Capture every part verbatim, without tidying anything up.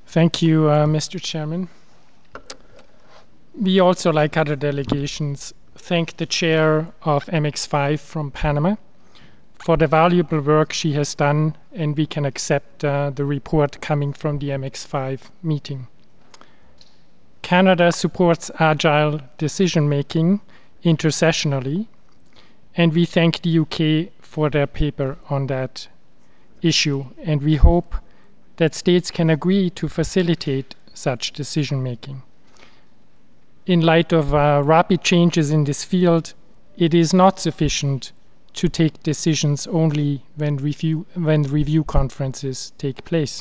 Thank you, uh, Mister Chairman. We also, like other delegations, thank the chair of M X five from Panama for the valuable work she has done, and we can accept uh, the report coming from the M X five meeting. Canada supports agile decision-making intersessionally, and we thank the U K for their paper on that issue, and we hope that states can agree to facilitate such decision-making. In light of uh, rapid changes in this field, it is not sufficient to take decisions only when review, when review conferences take place.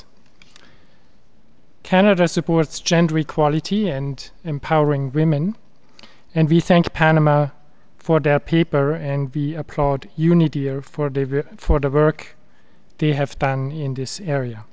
Canada supports gender equality and empowering women, and we thank Panama for their paper, and we applaud UNIDIR for the, for the work they have done in this area.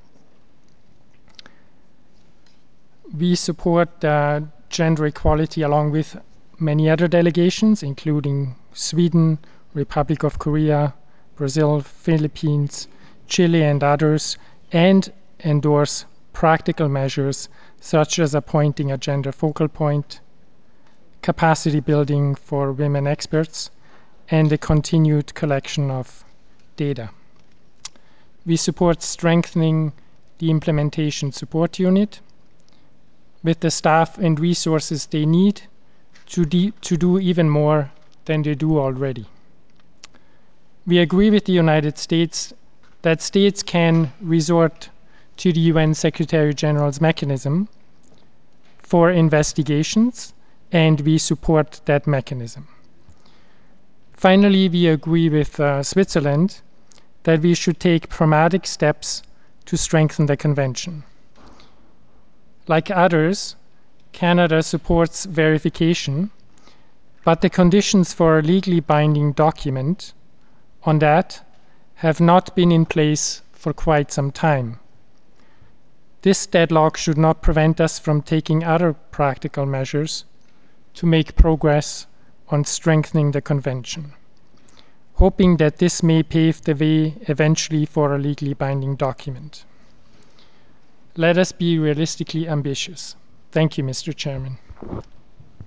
We support uh, gender equality along with many other delegations, including Sweden, Republic of Korea, Brazil, Philippines, Chile, and others, and endorse practical measures such as appointing a gender focal point, capacity building for women experts, and the continued collection of data. We support strengthening the implementation support unit with the staff and resources they need to, to do even more than they do already. We agree with the United States that states can resort to the U N Secretary General's mechanism for investigations, and we support that mechanism. Finally, we agree with uh, Switzerland that we should take pragmatic steps to strengthen the convention. Like others, Canada supports verification, but the conditions for a legally binding document on that have not been in place for quite some time. This deadlock should not prevent us from taking other practical measures to make progress on strengthening the convention, hoping that this may pave the way eventually for a legally binding document. Let us be realistically ambitious. Thank you, Mister Chairman.